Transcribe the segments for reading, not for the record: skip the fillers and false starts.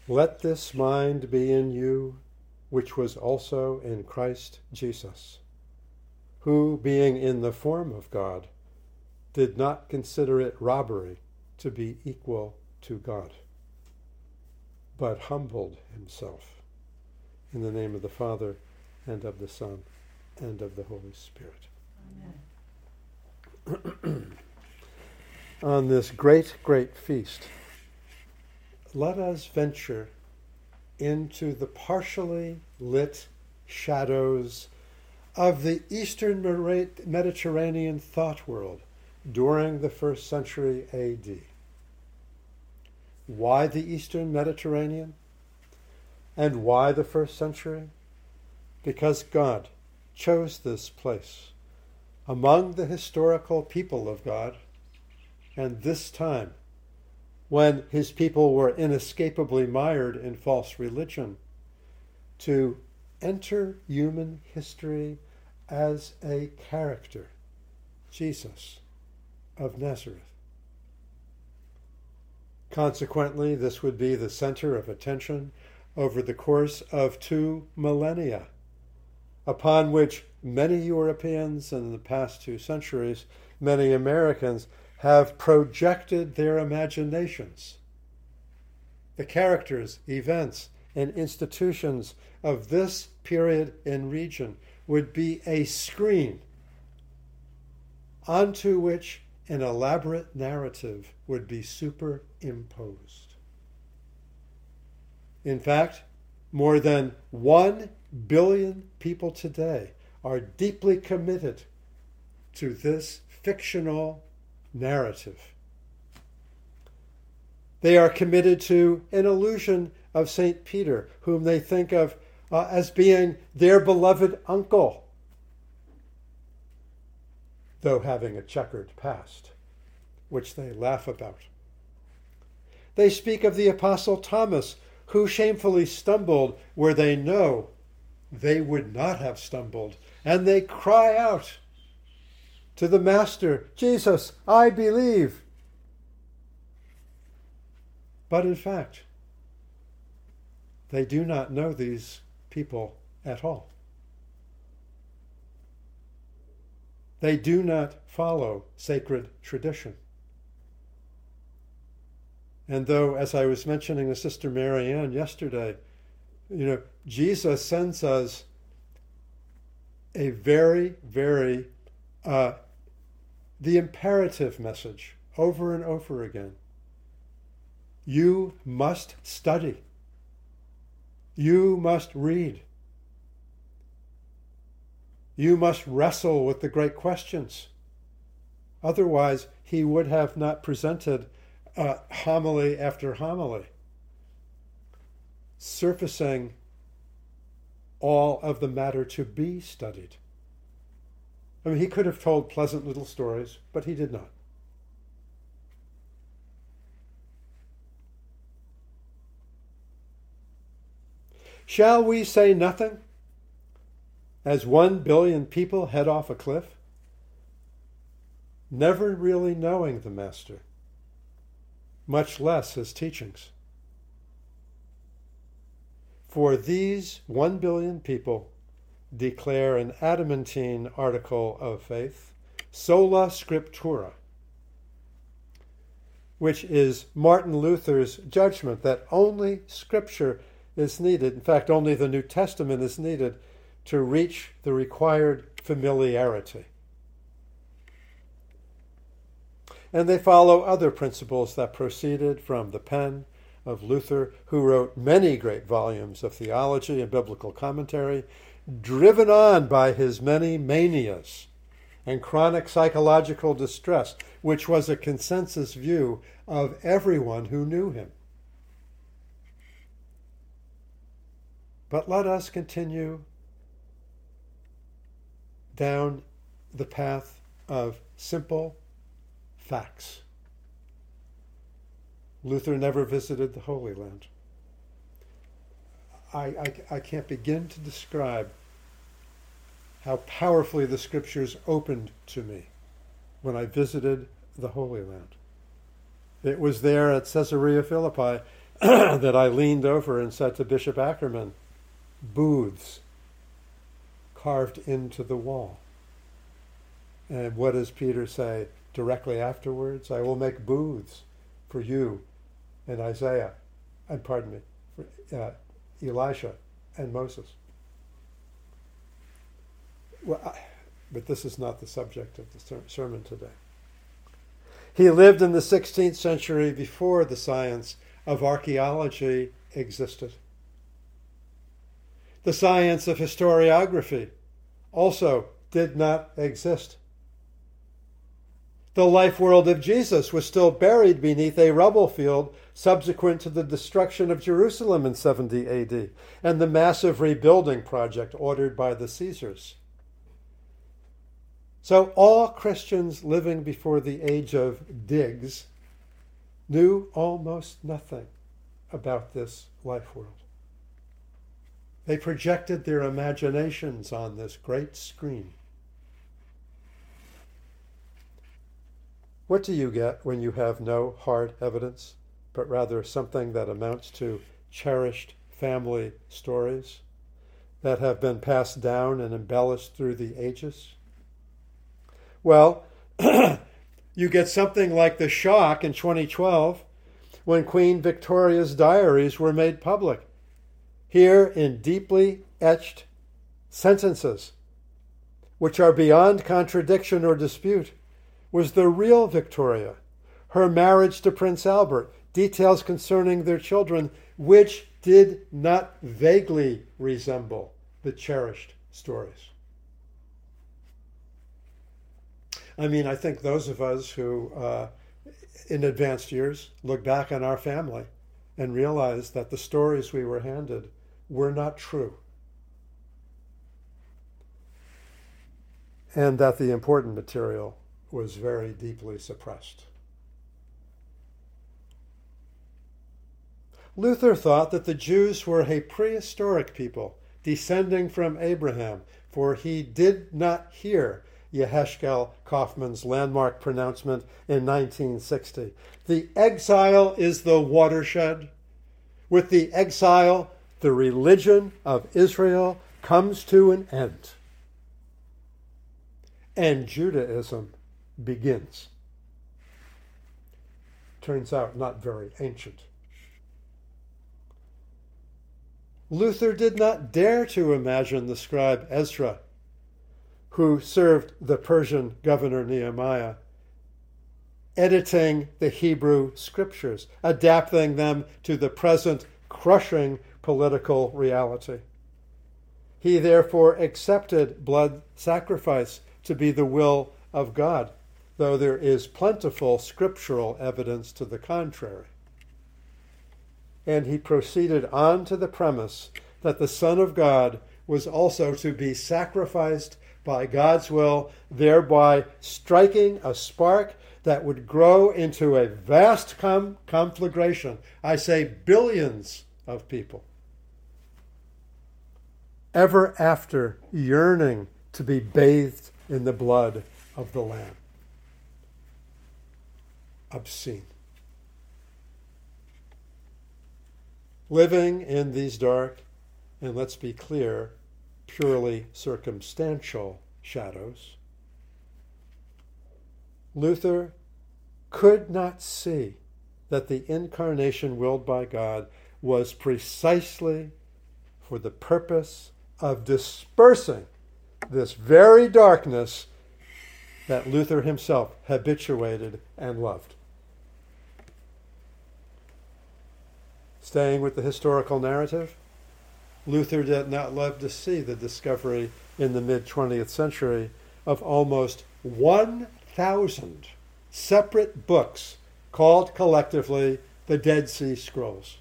Let this mind be in you, which was also in Christ Jesus, who, being in the form of God, did not consider it robbery to be equal to God, but humbled himself. In the name of the Father, and of the Son, and of the Holy Spirit. Amen. On this great, great feast, let us venture into the partially lit shadows of the Eastern Mediterranean thought world during the 1st century A.D. Why the Eastern Mediterranean? And why the 1st century? Because God chose this place among the historical people of God, and this time, when his people were inescapably mired in false religion, to enter human history as a character, Jesus of Nazareth. Consequently, this would be the center of attention over the course of 2 millennia, upon which many Europeans and in the past 2 centuries, many Americans have projected their imaginations. The characters, events, and institutions of this period and region would be a screen onto which an elaborate narrative would be superimposed. In fact, more than 1 billion people today are deeply committed to this fictional narrative. They are committed to an illusion of St. Peter, whom they think of as being their beloved uncle, though having a checkered past, which they laugh about. They speak of the Apostle Thomas, who shamefully stumbled where they know they would not have stumbled, and they cry out to the Master, Jesus, I believe. But in fact, they do not know these people at all. They do not follow sacred tradition. And though, as I was mentioning to Sister Marianne yesterday, Jesus sends us a very, very, the imperative message over and over again. You must study. You must read. You must wrestle with the great questions. Otherwise, he would have not presented homily after homily, surfacing all of the matter to be studied. I mean, he could have told pleasant little stories, but he did not. Shall we say nothing as 1 billion people head off a cliff, never really knowing the Master, much less his teachings? For these 1 billion people declare an adamantine article of faith, sola scriptura, which is Martin Luther's judgment that only Scripture is needed. In fact, only the New Testament is needed to reach the required familiarity. And they follow other principles that proceeded from the pen of Luther, who wrote many great volumes of theology and biblical commentary, driven on by his many manias and chronic psychological distress, which was a consensus view of everyone who knew him. But let us continue down the path of simple facts. Luther never visited the Holy Land. I can't begin to describe how powerfully the Scriptures opened to me when I visited the Holy Land. It was there at Caesarea Philippi, that I leaned over and said to Bishop Ackerman, booths carved into the wall. And what does Peter say directly afterwards? I will make booths for you and Isaiah, and pardon me, for Elisha and Moses. Well, but this is not the subject of the sermon today. He lived in the 16th century before the science of archaeology existed. The science of historiography also did not exist. The life world of Jesus was still buried beneath a rubble field subsequent to the destruction of Jerusalem in 70 AD and the massive rebuilding project ordered by the Caesars. So all Christians living before the age of Diggs knew almost nothing about this life world. They projected their imaginations on this great screen. What do you get when you have no hard evidence, but rather something that amounts to cherished family stories that have been passed down and embellished through the ages? Well, you get something like the shock in 2012 when Queen Victoria's diaries were made public. Here in deeply etched sentences, which are beyond contradiction or dispute, was the real Victoria, her marriage to Prince Albert, details concerning their children, which did not vaguely resemble the cherished stories. I mean, I think those of us who, in advanced years, look back on our family and realize that the stories we were handed were not true. And that the important material was very deeply suppressed. Luther thought that the Jews were a prehistoric people descending from Abraham, for he did not hear Yehezkel Kaufman's landmark pronouncement in 1960. The exile is the watershed. With the exile, the religion of Israel comes to an end, and Judaism begins. Turns out not very ancient. Luther did not dare to imagine the scribe Ezra, who served the Persian governor Nehemiah, editing the Hebrew scriptures, adapting them to the present crushing political reality. He therefore accepted blood sacrifice to be the will of God, though there is plentiful scriptural evidence to the contrary. And he proceeded on to the premise that the Son of God was also to be sacrificed by God's will, thereby striking a spark that would grow into a vast conflagration. I say billions of people, ever after yearning to be bathed in the blood of the Lamb. Obscene. Living in these dark, and let's be clear, purely circumstantial shadows, Luther could not see that the incarnation willed by God was precisely for the purpose of dispersing this very darkness that Luther himself habituated and loved. Staying with the historical narrative, Luther did not love to see the discovery in the mid-20th century of almost 1,000 separate books called collectively the Dead Sea Scrolls.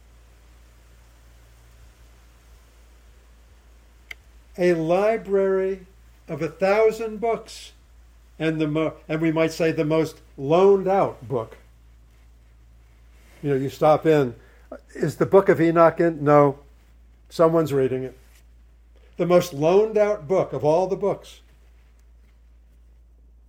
A library of 1,000 books, and we might say the most loaned out book. You know, you stop in, is the Book of Enoch in? No. Someone's reading it. The most loaned out book of all the books.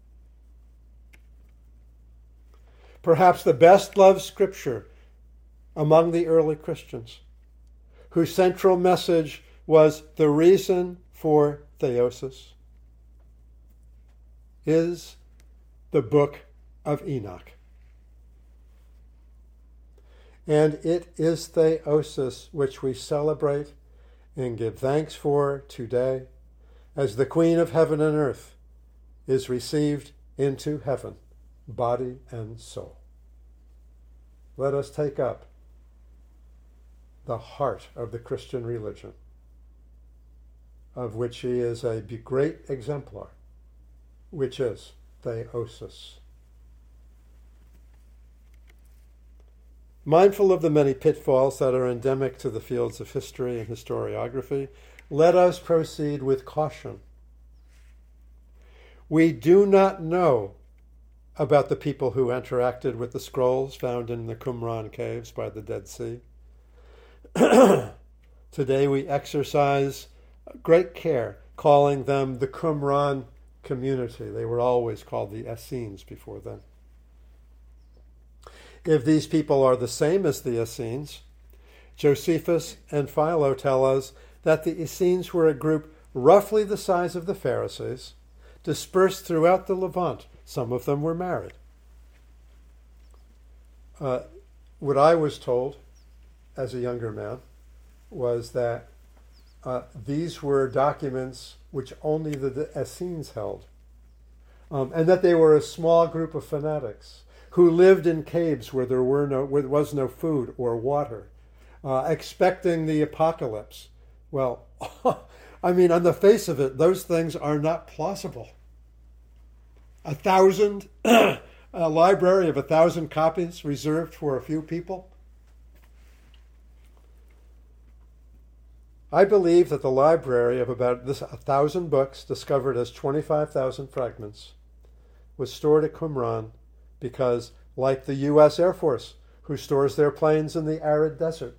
Perhaps the best loved scripture among the early Christians, whose central message was the reason for theosis, is the Book of Enoch. And it is theosis which we celebrate and give thanks for today as the Queen of heaven and earth is received into heaven, body and soul. Let us take up the heart of the Christian religion, of which she is a great exemplar, which is theosis. Mindful of the many pitfalls that are endemic to the fields of history and historiography, let us proceed with caution. We do not know about the people who interacted with the scrolls found in the Qumran caves by the Dead Sea. Today we exercise great care calling them the Qumran community. They were always called the Essenes before then. If these people are the same as the Essenes, Josephus and Philo tell us that the Essenes were a group roughly the size of the Pharisees, dispersed throughout the Levant. Some of them were married. What I was told as a younger man was that these were documents which only the Essenes held, and that they were a small group of fanatics who lived in caves where there was no food or water, expecting the apocalypse. Well, I mean, on the face of it, those things are not plausible. A library of 1,000 copies reserved for a few people. I believe that the library of about 1,000 books, discovered as 25,000 fragments, was stored at Qumran because, like the U.S. Air Force, who stores their planes in the arid desert,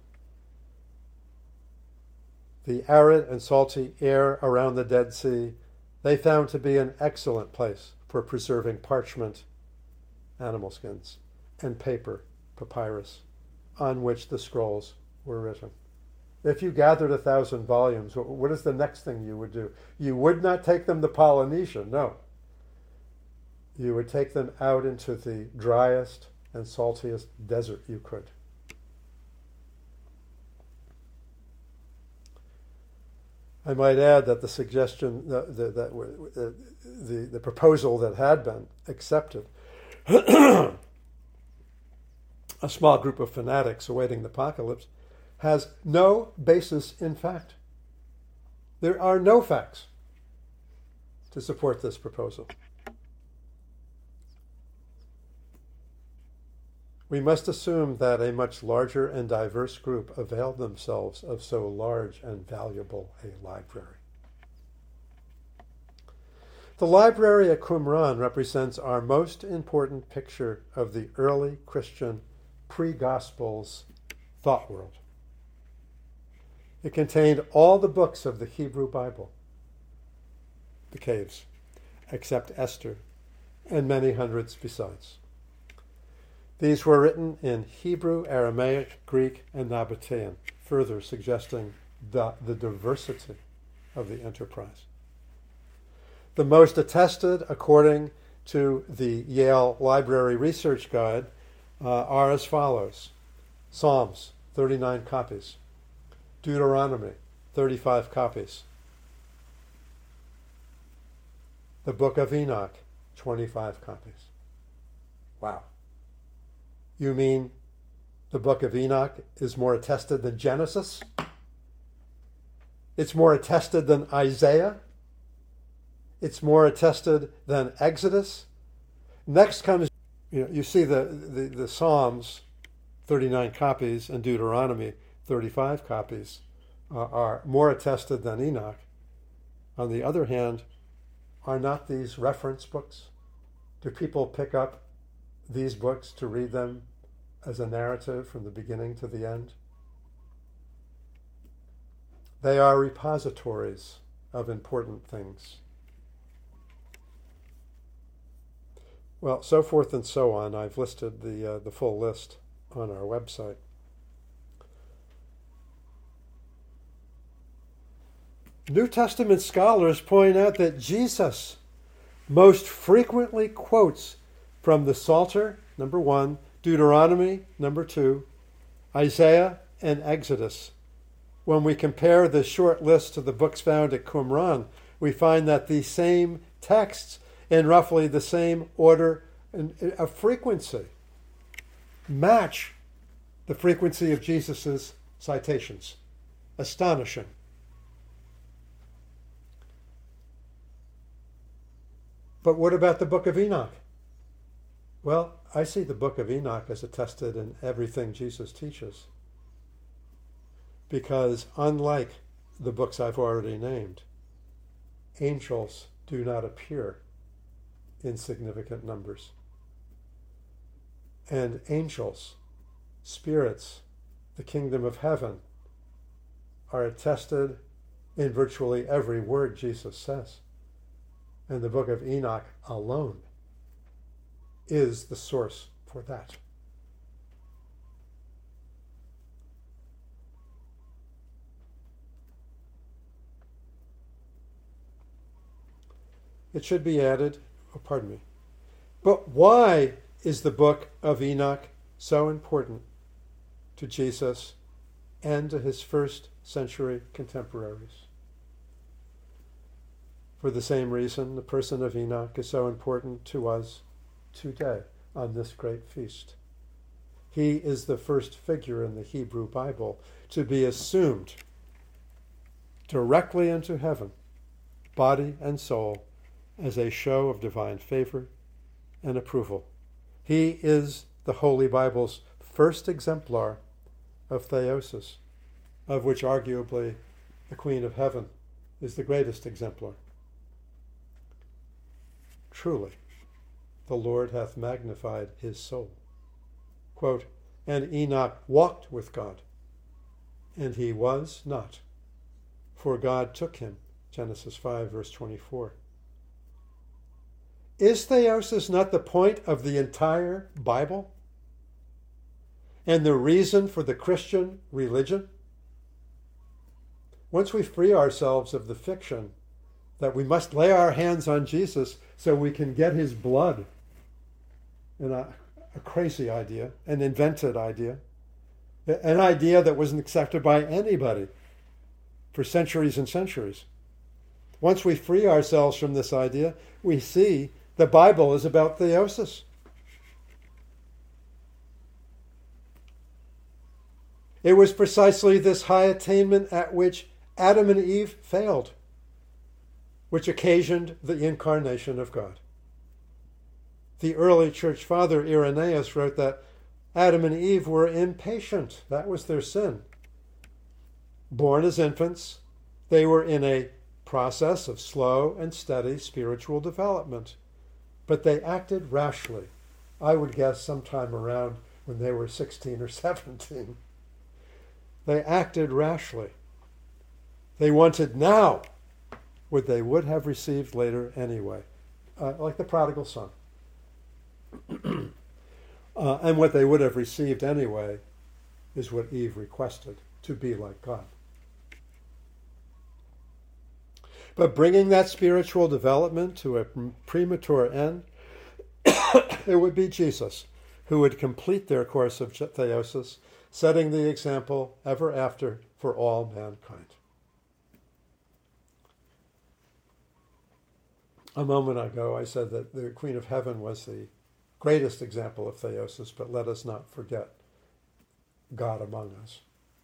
the arid and salty air around the Dead Sea, they found to be an excellent place for preserving parchment, animal skins, and paper, papyrus, on which the scrolls were written. If you gathered 1,000 volumes, what is the next thing you would do? You would not take them to Polynesia, no. You would take them out into the driest and saltiest desert you could. I might add that the suggestion, the proposal that had been accepted, a small group of fanatics awaiting the apocalypse, has no basis in fact. There are no facts to support this proposal. We must assume that a much larger and diverse group availed themselves of so large and valuable a library. The library at Qumran represents our most important picture of the early Christian pre-Gospels thought world. It contained all the books of the Hebrew Bible, the caves, except Esther, and many hundreds besides. These were written in Hebrew, Aramaic, Greek, and Nabatean, further suggesting the diversity of the enterprise. The most attested, according to the Yale Library Research Guide, are as follows. Psalms, 39 copies. Deuteronomy, 35 copies. The Book of Enoch, 25 copies. Wow. You mean the Book of Enoch is more attested than Genesis? It's more attested than Isaiah? It's more attested than Exodus? Next comes, you see the Psalms, 39 copies, and Deuteronomy, 35 copies, are more attested than Enoch. On the other hand, are not these reference books? Do people pick up these books to read them as a narrative from the beginning to the end? They are repositories of important things. Well, so forth and so on. I've listed the full list on our website. New Testament scholars point out that Jesus most frequently quotes from the Psalter, number 1, Deuteronomy, number 2, Isaiah, and Exodus. When we compare the short list to the books found at Qumran, we find that the same texts in roughly the same order of frequency match the frequency of Jesus' citations. Astonishing. But what about the book of Enoch? Well, I see the book of Enoch as attested in everything Jesus teaches. Because unlike the books I've already named, angels do not appear in significant numbers. And angels, spirits, the kingdom of heaven, are attested in virtually every word Jesus says. And the book of Enoch alone is the source for that. It should be added, but why is the book of Enoch so important to Jesus and to his first century contemporaries? For the same reason, the person of Enoch is so important to us today on this great feast. He is the first figure in the Hebrew Bible to be assumed directly into heaven, body and soul, as a show of divine favor and approval. He is the Holy Bible's first exemplar of theosis, of which arguably the Queen of Heaven is the greatest exemplar. Truly, the Lord hath magnified his soul. Quote, and Enoch walked with God, and he was not, for God took him. Genesis 5, verse 24. Is theosis not the point of the entire Bible and the reason for the Christian religion? Once we free ourselves of the fiction that we must lay our hands on Jesus so we can get his blood, and a crazy idea, an invented idea, an idea that wasn't accepted by anybody for centuries and centuries. Once we free ourselves from this idea, we see the Bible is about theosis. It was precisely this high attainment at which Adam and Eve failed, which occasioned the incarnation of God. The early church father Irenaeus wrote that Adam and Eve were impatient. That was their sin. Born as infants, they were in a process of slow and steady spiritual development. But they acted rashly. I would guess sometime around when they were 16 or 17. They acted rashly. They wanted now what they would have received later anyway, like the prodigal son. And what they would have received anyway is what Eve requested, to be like God. But bringing that spiritual development to a premature end, it would be Jesus who would complete their course of theosis, setting the example ever after for all mankind. A moment ago, I said that the Queen of Heaven was the greatest example of theosis, but let us not forget God among us.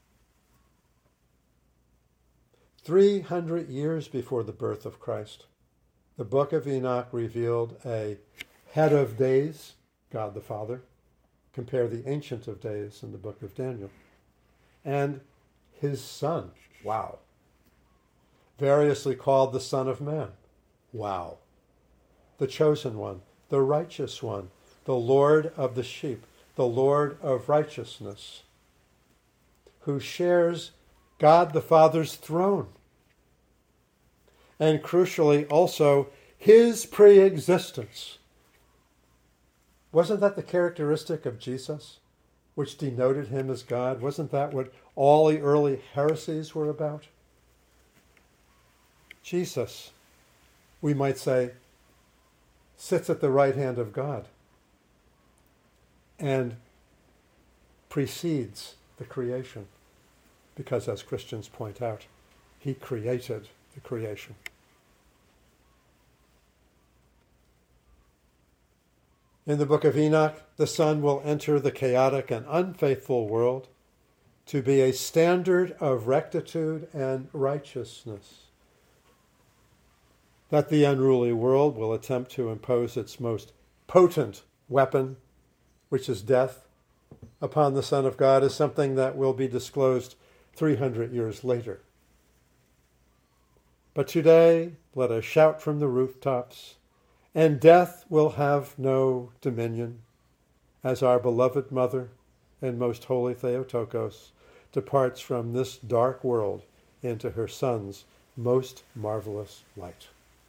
300 years before the birth of Christ, the book of Enoch revealed a head of days, God the Father, compare the Ancient of Days in the book of Daniel, and his son, wow, variously called the Son of Man, wow, the Chosen One, the Righteous One, the Lord of the sheep, the Lord of righteousness, who shares God the Father's throne. And crucially also, his pre-existence. Wasn't that the characteristic of Jesus, which denoted him as God? Wasn't that what all the early heresies were about? Jesus, we might say, sits at the right hand of God and precedes the creation, because as Christians point out, he created the creation. In the book of Enoch, the Son will enter the chaotic and unfaithful world to be a standard of rectitude and righteousness, that the unruly world will attempt to impose its most potent weapon, which is death, upon the Son of God, is something that will be disclosed 300 years later. But today, let us shout from the rooftops, and death will have no dominion, as our beloved Mother and most holy Theotokos departs from this dark world into her Son's most marvelous light.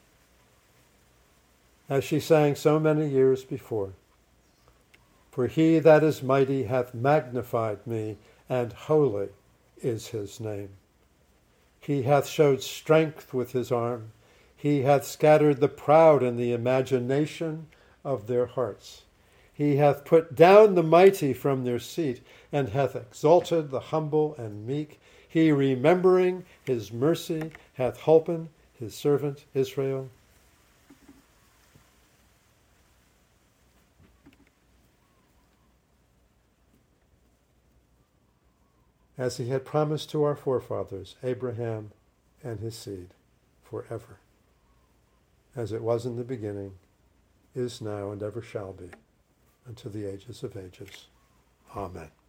As she sang so many years before, "For he that is mighty hath magnified me, and holy is his name. He hath showed strength with his arm. He hath scattered the proud in the imagination of their hearts. He hath put down the mighty from their seat, and hath exalted the humble and meek. He, remembering his mercy, hath holpen his servant Israel." As he had promised to our forefathers, Abraham and his seed, forever. As it was in the beginning, is now, and ever shall be, unto the ages of ages. Amen.